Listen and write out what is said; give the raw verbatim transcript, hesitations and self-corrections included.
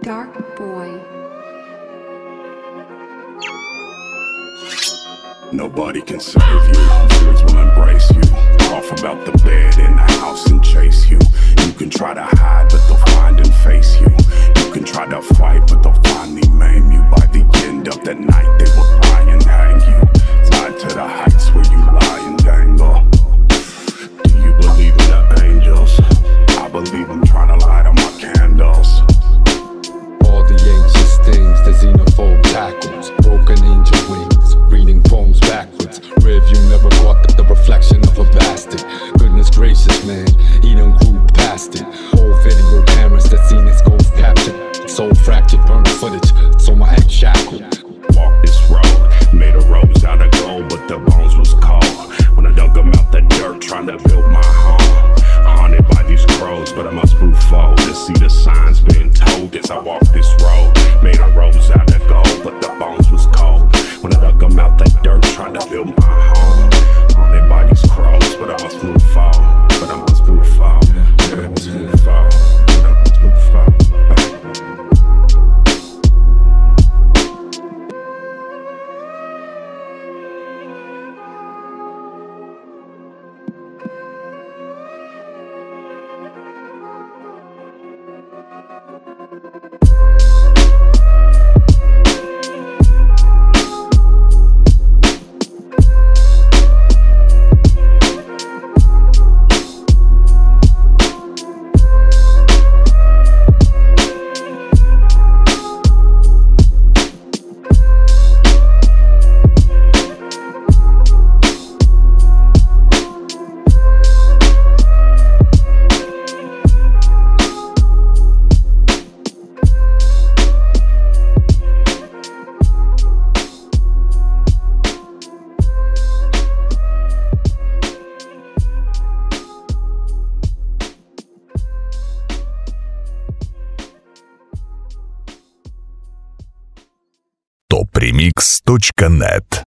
Dark Boy. Nobody can save you, fears will embrace you. Off about the bed in the house and chase you. You can try to hide, but they'll find and face you. You can try to fight, but they'll finally maim you. By the end of the night, they will try and hang you. Tied to the heights where you lie and dangle. Do you believe in the angels? I believe I'm trying to light on my candles. All the ancient things, the xenophobe tackles, broken angel wings, reading poems backwards. Review never caught the, the reflection of a bastard. Goodness gracious, man, he done grew past it. Old video cameras that seen his ghost captured. Soul fractured, burned footage, so my ex shackled. Walked this road, made a rose out of gold, but the bones was cold. When I dug them out the dirt, trying to build my home. Haunted by these crows, but I must move forward to see the signs being told as I walk this road. Made a rose out of gold, but the bones was cold. When I dug them out the dirt, trying to build my home. Haunted by these crows, but I must move forward. But I must move forward. But I must move forward. But I must move forward. топ ремикс точка нет